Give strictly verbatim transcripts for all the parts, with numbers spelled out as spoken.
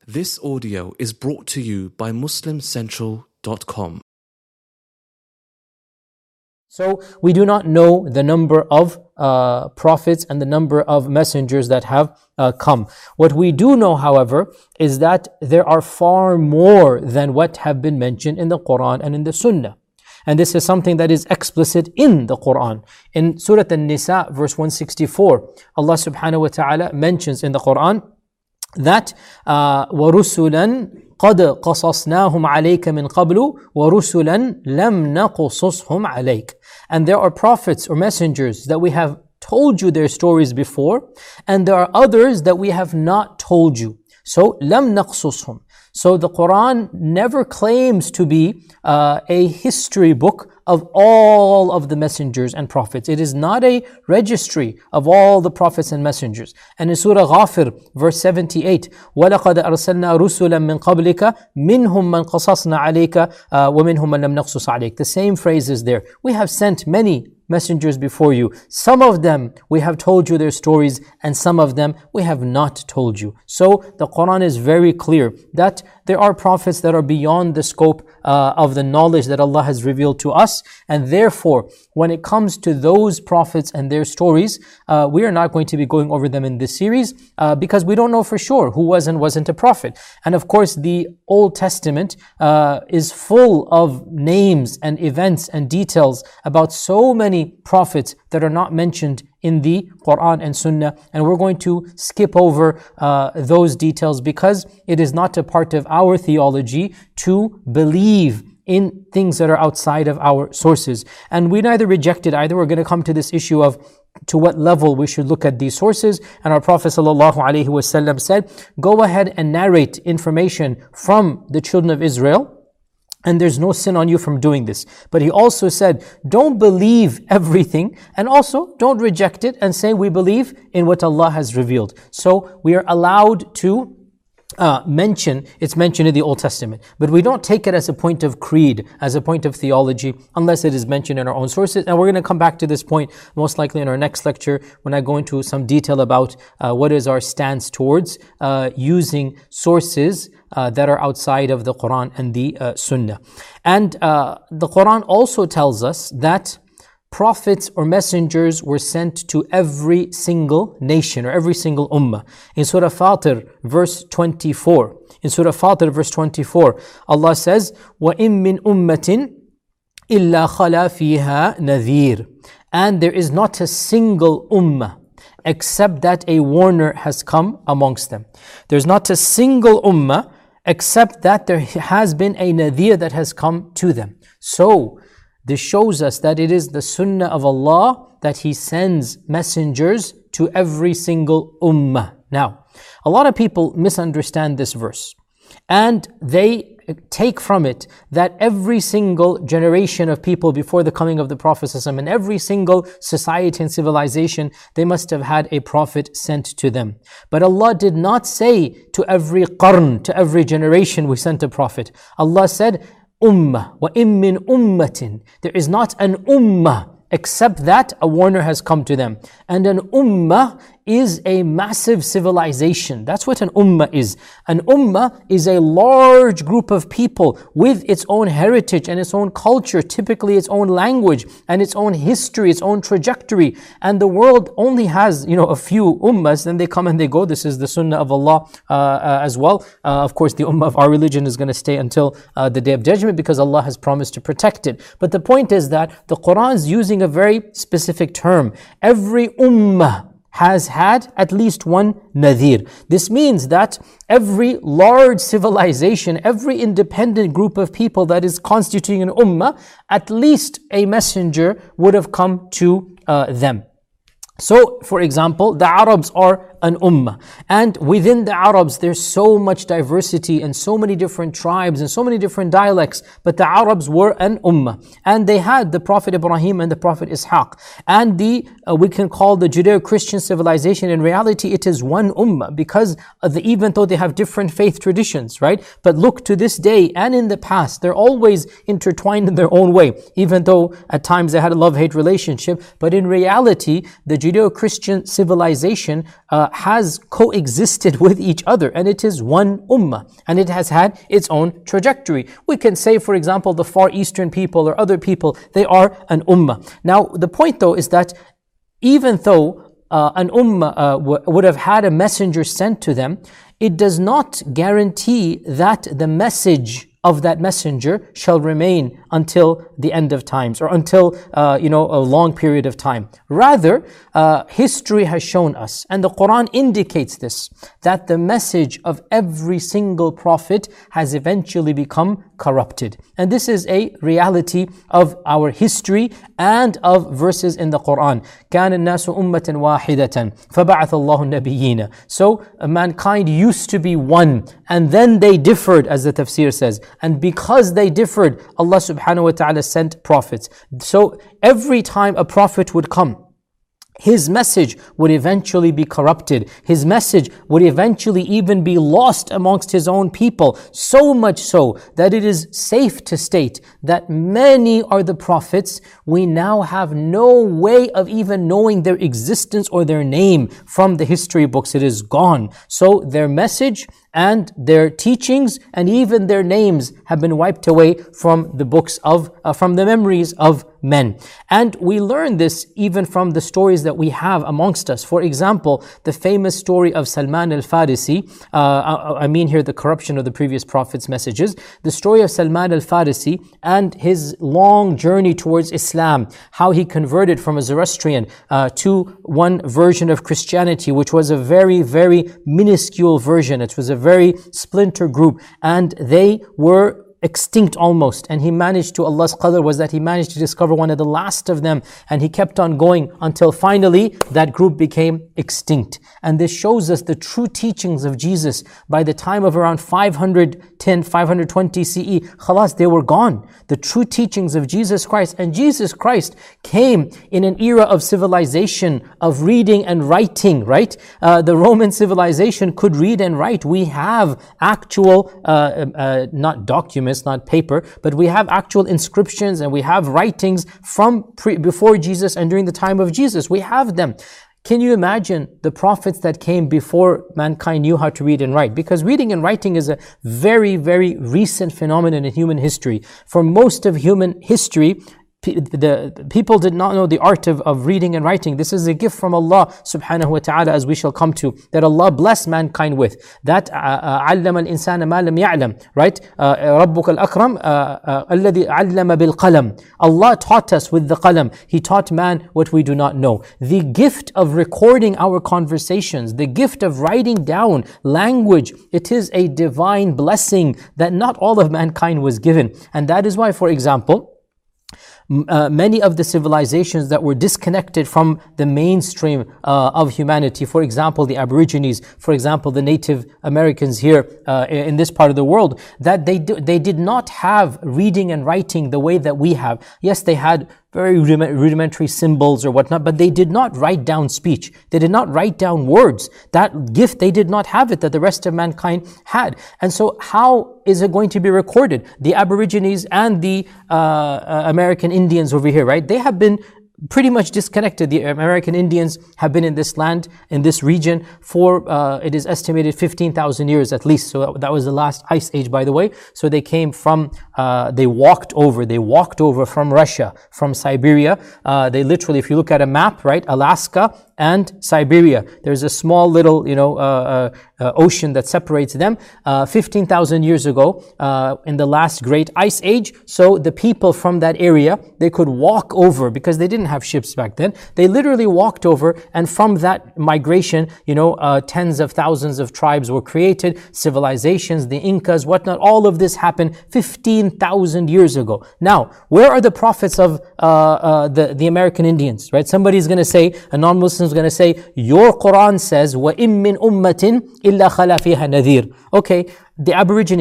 This audio is brought to you by muslim central dot com. So we do not know the number of uh, prophets and the number of messengers that have uh, come. What we do know, however, is that there are far more than what have been mentioned in the Quran and in the Sunnah. And this is something that is explicit in the Quran. In Surah An-Nisa, verse one sixty-four, Allah subhanahu wa ta'ala mentions in the Quran that uh, وَرُسُلًا قَدْ قَصَصْنَاهُمْ عَلَيْكَ مِنْ قَبْلُ وَرُسُلًا لَمْ نَقُصُصْهُمْ عَلَيْكَ. And there are prophets or messengers that we have told you their stories before, and there are others that we have not told you. So لَمْ نَقْصُصْهُمْ. So the Quran never claims to be uh, a history book of all of the messengers and prophets. It is not a registry of all the prophets and messengers. And in Surah Ghafir, verse seventy-eight, وَلَقَدْ أَرْسَلْنَا رُسُلًا مِّن قَبْلِكَ مِنْهُمْ مَنْ قَصَصْنَا عَلَيْكَ وَمِنْهُمْ مَنْ لَمْ نَقْصُصْ عَلَيْكَ. The same phrase is there. We have sent many messengers before you. Some of them we have told you their stories, and some of them we have not told you. So the Quran is very clear that there are prophets that are beyond the scope uh, of the knowledge that Allah has revealed to us, and therefore when it comes to those prophets and their stories, uh, we are not going to be going over them in this series uh, because we don't know for sure who was and wasn't a prophet. And of course the Old Testament uh, is full of names and events and details about so many prophets that are not mentioned in the Quran and Sunnah, and we're going to skip over uh, those details because it is not a part of our theology to believe in things that are outside of our sources. And we neither reject it either. We're going to come to this issue of to what level we should look at these sources. And our Prophet ﷺ said, go ahead and narrate information from the children of Israel, and there's no sin on you from doing this. But he also said, don't believe everything, and also don't reject it and say we believe in what Allah has revealed. So we are allowed to Uh, mention, it's mentioned in the Old Testament, but we don't take it as a point of creed, as a point of theology, unless it is mentioned in our own sources. And we're going to come back to this point most likely in our next lecture when I go into some detail about uh, what is our stance towards uh, using sources uh, that are outside of the Quran and the uh, Sunnah. And uh, the Quran also tells us that prophets or messengers were sent to every single nation or every single ummah. In Surah Fatir, verse twenty-four, in Surah Fatir, verse twenty-four, Allah says, وَإِن مِّنْ أُمَّةٍ إِلَّا خَلَا فِيهَا نَذِيرٌ. And there is not a single ummah except that a warner has come amongst them. There's not a single ummah except that there has been a nadhir that has come to them. So, this shows us that it is the sunnah of Allah that He sends messengers to every single ummah. Now, a lot of people misunderstand this verse, and they take from it that every single generation of people before the coming of the Prophet ﷺ and every single society and civilization, they must have had a prophet sent to them. But Allah did not say to every qarn, to every generation we sent a prophet. Allah said, Ummah, wa in min ummatin. There is not an ummah except that a warner has come to them. And an ummah is a massive civilization. That's what an ummah is. An ummah is a large group of people with its own heritage and its own culture, typically its own language and its own history, its own trajectory. And the world only has, you know, a few ummahs, then they come and they go. This is the sunnah of Allah uh, uh, as well. Uh, of course, the ummah of our religion is going to stay until uh, the day of judgment because Allah has promised to protect it. But the point is that the Quran is using a very specific term. Every ummah has had at least one nadhir. This means that every large civilization, every independent group of people that is constituting an ummah, at least a messenger would have come to uh, them. So, for example, the Arabs are an ummah. And within the Arabs, there's so much diversity and so many different tribes and so many different dialects. But the Arabs were an ummah. And they had the Prophet Ibrahim and the Prophet Ishaq. And the, uh, we can call the Judeo-Christian civilization, in reality, it is one ummah. Because of the, even though they have different faith traditions, right? But look, to this day and in the past, they're always intertwined in their own way. Even though at times they had a love-hate relationship. But in reality, the Judeo-Christian civilization uh, has coexisted with each other, and it is one ummah, and it has had its own trajectory. We can say, for example, the Far Eastern people or other people, they are an ummah. Now, the point though is that even though uh, an ummah uh, w- would have had a messenger sent to them, it does not guarantee that the message of that messenger shall remain until the end of times, or until uh, you know a long period of time. Rather, uh, history has shown us, and the Quran indicates this, that the message of every single prophet has eventually become corrupted. And this is a reality of our history and of verses in the Quran. كَانَ النَّاسُ أُمَّةً وَاحِدَةً فَبَعَثَ اللَّهُ النَّبِيِّينَ. So uh, mankind used to be one, and then they differed, as the tafsir says. And because they differed, Allah subhanahu wa ta'ala sent prophets. So every time a prophet would come, his message would eventually be corrupted. His message would eventually even be lost amongst his own people. So much so that it is safe to state that many are the prophets we now have no way of even knowing their existence or their name from the history books. It is gone. So their message and their teachings and even their names have been wiped away from the books of, uh, from the memories of men. And we learn this even from the stories that we have amongst us. For example, the famous story of Salman al-Farisi, uh, I, I mean here the corruption of the previous prophets' messages, the story of Salman al-Farisi and his long journey towards Islam, how he converted from a Zoroastrian uh, to one version of Christianity, which was a very, very minuscule version. It was a very splinter group, and they were extinct almost, and he managed to, Allah's qadr was that he managed to discover one of the last of them, and he kept on going until finally that group became extinct. And this shows us the true teachings of Jesus. By the time of around five hundred ten, five hundred twenty C E, khalas, they were gone. The true teachings of Jesus Christ. And Jesus Christ came in an era of civilization, of reading and writing, right? Uh, the Roman civilization could read and write. We have actual, uh, uh, not documents, not paper, but we have actual inscriptions and we have writings from pre- before Jesus and during the time of Jesus. We have them. Can you imagine the prophets that came before mankind knew how to read and write? Because reading and writing is a very, very recent phenomenon in human history. For most of human history, the people did not know the art of, of reading and writing. This is a gift from Allah subhanahu wa ta'ala, as we shall come to, that Allah blessed mankind with. That عَلَّمَ الْإِنسَانَ مَا لَمْ يَعْلَمْ, right? رَبُّكَ الْأَكْرَمُ الَّذِي عَلَّمَ بِالْقَلَمِ. Allah taught us with the qalam. He taught man what we do not know. The gift of recording our conversations, the gift of writing down language, it is a divine blessing that not all of mankind was given. And that is why, for example, Uh, many of the civilizations that were disconnected from the mainstream uh, of humanity, for example, the Aborigines, for example, the Native Americans here uh, in this part of the world, that they do, they did not have reading and writing the way that we have. Yes, they had very rudimentary symbols or whatnot, but they did not write down speech. They did not write down words. That gift, they did not have it that the rest of mankind had. And so how is it going to be recorded? The Aborigines and the uh, uh, American Indians over here, right? They have been pretty much disconnected. The American Indians have been in this land, in this region for, uh, it is estimated fifteen thousand years at least. So that, that was the last ice age, by the way. So they came from, uh, they walked over, they walked over from Russia, from Siberia. Uh, they literally, if you look at a map, right, Alaska and Siberia, there's a small little, you know, uh, uh, ocean that separates them. Uh, fifteen thousand years ago, uh, in the last great ice age. So the people from that area, they could walk over because they didn't have ships back then. They literally walked over, and from that migration, you know, uh, tens of thousands of tribes were created, civilizations, the Incas, whatnot. All of this happened fifteen thousand years ago. Now, where are the prophets of uh, uh, the, the American Indians, right? Somebody's going to say, a non-Muslim is going to say, your Quran says, وَإِن مِّن أُمَّةٍ إِلَّا خَلَا فِيهَا نَذِيرٌ. Okay, the Aborigines,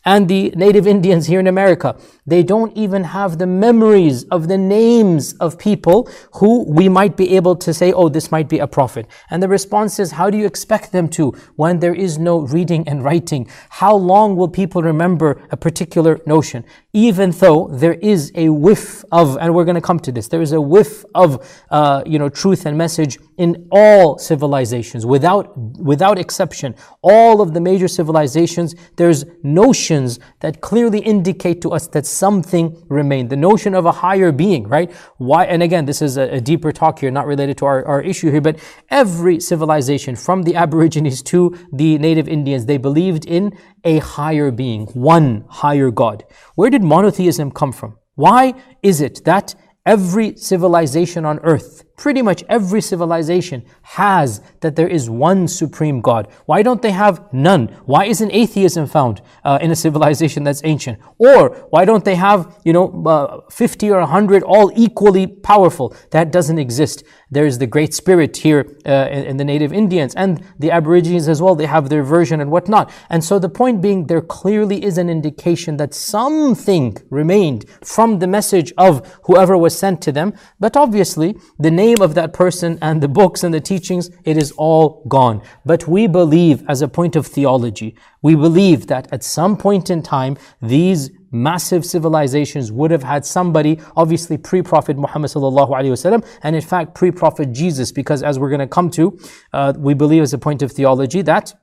And the native Indians here in America, they don't even have the memories of the names of people who we might be able to say, oh, this might be a prophet. And the response is, how do you expect them to when there is no reading and writing? How long will people remember a particular notion? Even though there is a whiff of, and we're going to come to this, there is a whiff of, uh, you know, truth and message in all civilizations, without without exception. All of the major civilizations, there's notions that clearly indicate to us that something remained. The notion of a higher being, right? Why? And again, this is a, a deeper talk here, not related to our, our issue here, but every civilization, from the Aborigines to the native Indians, they believed in a higher being, one higher God. Where did monotheism come from? Why is it that every civilization on earth, pretty much every civilization, has that there is one supreme God? Why don't they have none? Why isn't atheism found uh, in a civilization that's ancient? Or why don't they have, you know, uh, fifty or one hundred all equally powerful? That doesn't exist. There is the Great Spirit here uh, in, in the native Indians, and the Aborigines as well. They have their version and whatnot. And so the point being, there clearly is an indication that something remained from the message of whoever was sent to them. But obviously, the name of that person and the books and the teachings, it is all gone. But we believe, as a point of theology, we believe that at some point in time, these massive civilizations would have had somebody, obviously pre-Prophet Muhammad sallallahu alaihi wasallam, and in fact pre-Prophet Jesus, because as we're going to come to, uh, we believe as a point of theology that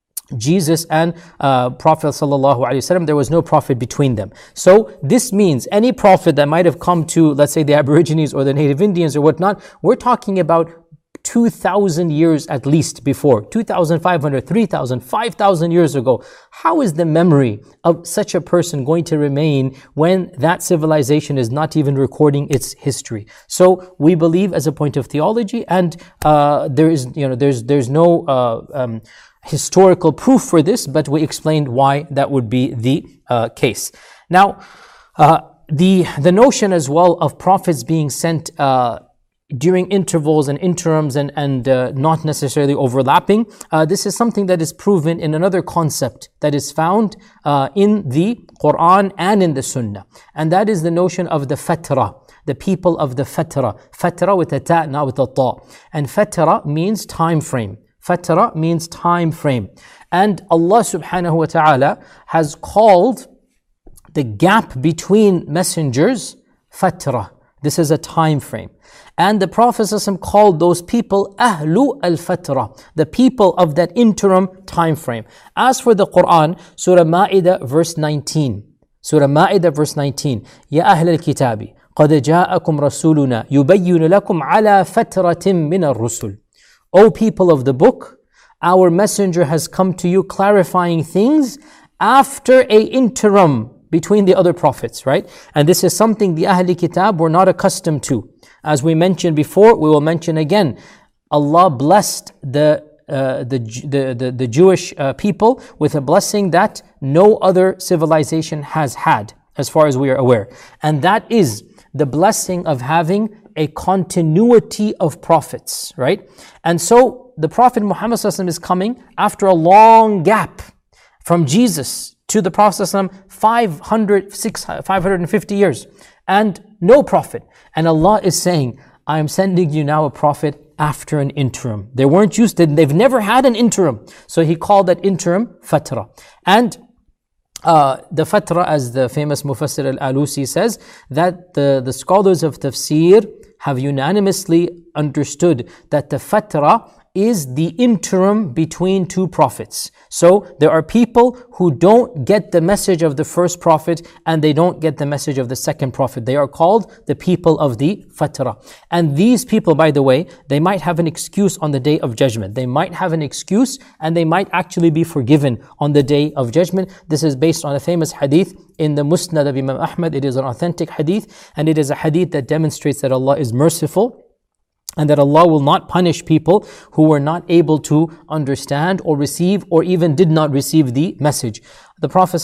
Jesus and uh, Prophet sallallahu alaihi wasallam, there was no prophet between them. So this means any prophet that might have come to, let's say, the Aborigines or the native Indians or whatnot, we're talking about two thousand years at least before, two thousand five hundred, three thousand, five thousand years ago. How is the memory of such a person going to remain when that civilization is not even recording its history? So we believe as a point of theology, and uh, there is, you know, there's there's no uh, um, historical proof for this, but we explained why that would be the uh, case. Now, uh, the the notion as well of prophets being sent uh, during intervals and interims and, and uh, not necessarily overlapping. Uh, this is something that is proven in another concept that is found uh, in the Quran and in the Sunnah. And that is the notion of the fatra, the people of the fatra. Fatra with a ta, not with a ta. And fatra means time frame. Fatra means time frame. And Allah subhanahu wa ta'ala has called the gap between messengers fatra. This is a time frame. And the Prophet ﷺ called those people Ahlu al-Fatra, the people of that interim time frame. As for the Quran, Surah Ma'idah verse nineteen. Surah Ma'idah verse nineteen. Ya Ahl al-Kitabi, قَدْ جَاءَكُمْ رَسُولُنَا يُبَيِّنُ لَكُمْ عَلَى فَتْرَةٍ مِّنَ الرُّسُلِ. O people of the book, our messenger has come to you clarifying things after a interim between the other prophets, right? And this is something the Ahl Kitab were not accustomed to. As we mentioned before, we will mention again, Allah blessed the uh, the, the, the, the Jewish uh, people with a blessing that no other civilization has had, as far as we are aware. And that is the blessing of having a continuity of prophets, right? And so the Prophet Muhammad sallallahu alaihi wasallam is coming after a long gap from Jesus to the Prophet sallallahu alaihi wasallam, five hundred, six, five hundred fifty years, and no prophet. And Allah is saying, I am sending you now a prophet after an interim. They weren't used to, they've never had an interim. So He called that interim fatra. And uh, the fatra, as the famous Mufassir al-Alusi says, that the, the scholars of tafsir have unanimously understood that the fatra is the interim between two prophets. So there are people who don't get the message of the first prophet and they don't get the message of the second prophet. They are called the people of the fatra. And these people, by the way, they might have an excuse on the day of judgment. They might have an excuse and they might actually be forgiven on the day of judgment. This is based on a famous hadith in the Musnad of Imam Ahmad. It is an authentic hadith, and it is a hadith that demonstrates that Allah is merciful and that Allah will not punish people who were not able to understand or receive or even did not receive the message. The Prophet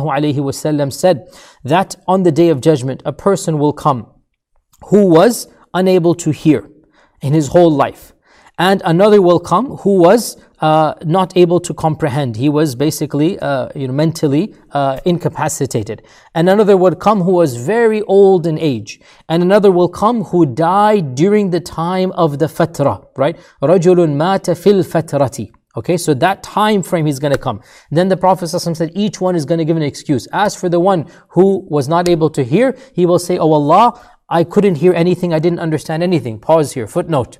ﷺ said that on the day of judgment, a person will come who was unable to hear in his whole life. And another will come who was uh, not able to comprehend. He was basically uh, you know, mentally uh, incapacitated. And another would come who was very old in age. And another will come who died during the time of the fatra, right? رَجُلٌ مَاتَ فِي الْفَتْرَةِ. Okay, so that time frame he's going to come. Then the Prophet ﷺ said each one is going to give an excuse. As for the one who was not able to hear, he will say, "Oh Allah, I couldn't hear anything, I didn't understand anything." Pause here, footnote.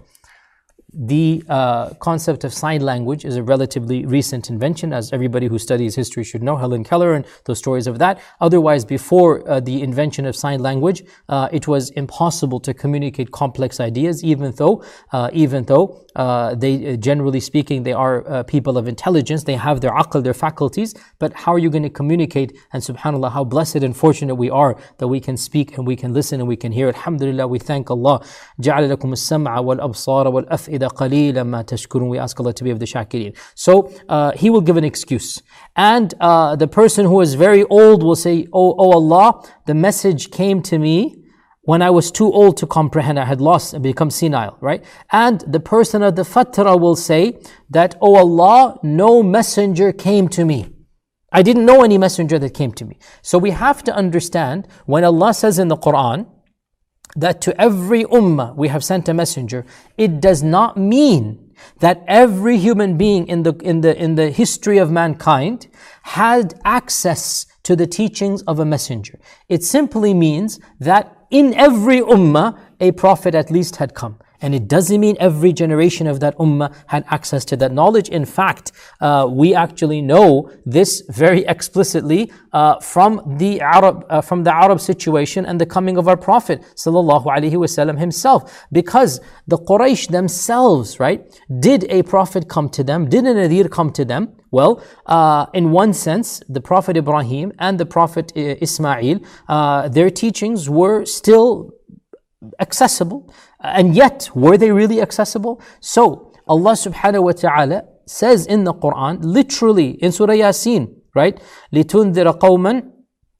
The uh, concept of sign language is a relatively recent invention, as everybody who studies history should know, Helen Keller and those stories of that. Otherwise, before uh, the invention of sign language, uh, it was impossible to communicate complex ideas, even though, uh, even though uh, they, uh, generally speaking, they are uh, people of intelligence, they have their aql, their faculties, but how are you going to communicate? And subhanAllah, how blessed and fortunate we are that we can speak and we can listen and we can hear. Alhamdulillah, we thank Allah. جَعَلَ لَكُمُ السَّمْعَ وَالْأَبْصَارَ وَالْأَفْئِدَ قَلِيلًا مَا تَشْكُرُونَ. We ask Allah to be of the shakirin. So uh, he will give an excuse. And uh, the person who is very old will say, oh, oh Allah, the message came to me when I was too old to comprehend. I had lost and become senile, right? And the person of the fatra will say that, oh Allah, no messenger came to me. I didn't know any messenger that came to me. So we have to understand when Allah says in the Quran that to every ummah we have sent a messenger, it does not mean that every human being in the in the in the history of mankind had access to the teachings of a messenger. It simply means that in every ummah a prophet at least had come. And it doesn't mean every generation of that ummah had access to that knowledge. In fact, uh, we actually know this very explicitly uh, from the Arab, uh, from the Arab situation and the coming of our Prophet sallallahu alaihi wasallam himself, because the Quraysh themselves, right, did a prophet come to them? Did a Nadir come to them? Well, uh, in one sense, the Prophet Ibrahim and the Prophet Ismail, uh, their teachings were still accessible. And yet, were they really accessible? So, Allah subhanahu wa ta'ala says in the Quran, literally in Surah Yasin, right? لِتُنذِرَ قَوْمًا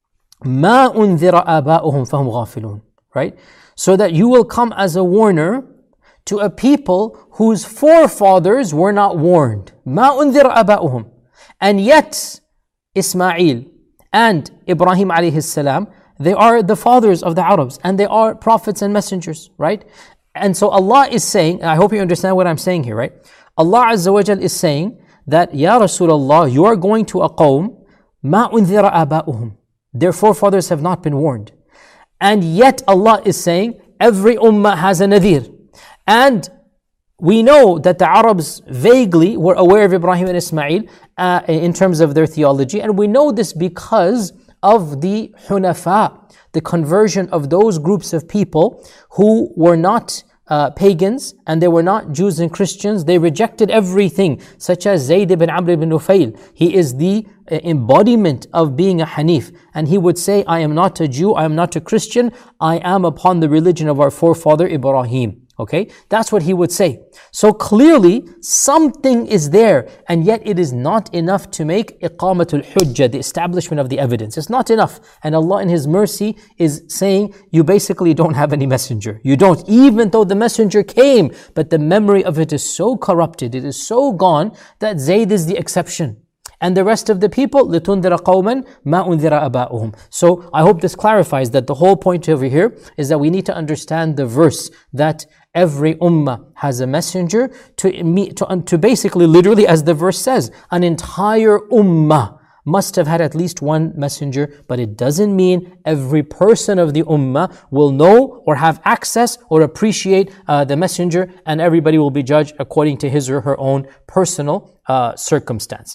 مَا أُنذِرَ آبَاؤُهُمْ فَهُمْ غَافِلُونَ. Right? So that you will come as a warner to a people whose forefathers were not warned. مَا أُنذِرَ آبَاؤُهُمْ. And yet, Ismail and Ibrahim alayhi salam, they are the fathers of the Arabs and they are prophets and messengers, right? And so Allah is saying, I hope you understand what I'm saying here, right? Allah Azza wa Jal is saying that, Ya Rasulullah, you are going to a qawm, ma unzira aba'uhum. Their forefathers have not been warned. And yet Allah is saying, every ummah has a nadir. And we know that the Arabs vaguely were aware of Ibrahim and Ismail uh, in terms of their theology. And we know this because of the hunafa, the conversion of those groups of people who were not uh, pagans and they were not Jews and Christians. They rejected everything, such as Zayd ibn Amr ibn Nufayl. He is the embodiment of being a Hanif. And he would say, I am not a Jew, I am not a Christian, I am upon the religion of our forefather Ibrahim. Okay, that's what he would say. So clearly, something is there, and yet it is not enough to make iqamatul hujjah, the establishment of the evidence. It's not enough. And Allah in His mercy is saying, you basically don't have any messenger. You don't, even though the messenger came, but the memory of it is so corrupted, it is so gone, that Zayd is the exception. And the rest of the people, لِتُنذِرَ قَوْمًا مَا أُنذِرَ أَبَاؤُهُمْ. So I hope this clarifies that the whole point over here is that we need to understand the verse that every ummah has a messenger to, to, to basically, literally, as the verse says, an entire ummah must have had at least one messenger, but it doesn't mean every person of the ummah will know or have access or appreciate uh, the messenger, and everybody will be judged according to his or her own personal uh, circumstance.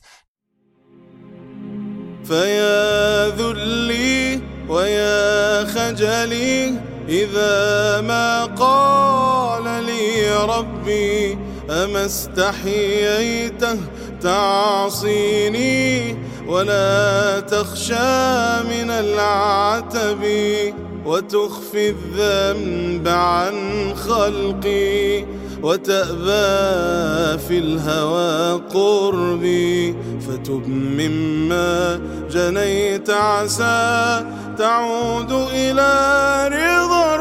فيا ذلي ويا خجلي إذا ما قال لي ربي أما استحييته تعصيني ولا تخشى من العتب وتخفي الذنب عن خلقي وتأبى في الهوى قربي فتب مما جنيت عسى تعود إلى رضا